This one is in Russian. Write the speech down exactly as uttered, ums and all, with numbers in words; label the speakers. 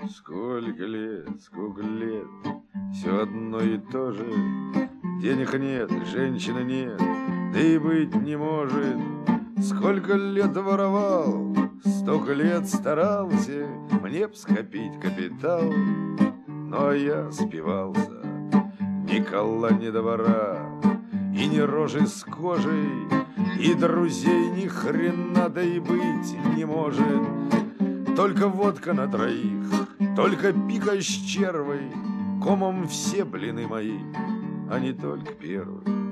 Speaker 1: Сколько лет, сколько лет, все одно и то же. Денег нет, женщины нет, да и быть не может. Сколько лет воровал, столько лет старался мне б скопить капитал. Но я спивался, ни кола, ни двора, и ни рожи с кожей, и друзей ни хрена, да и быть не может. Только водка на троих, только пика с червой, комом все блины мои, а не только первый.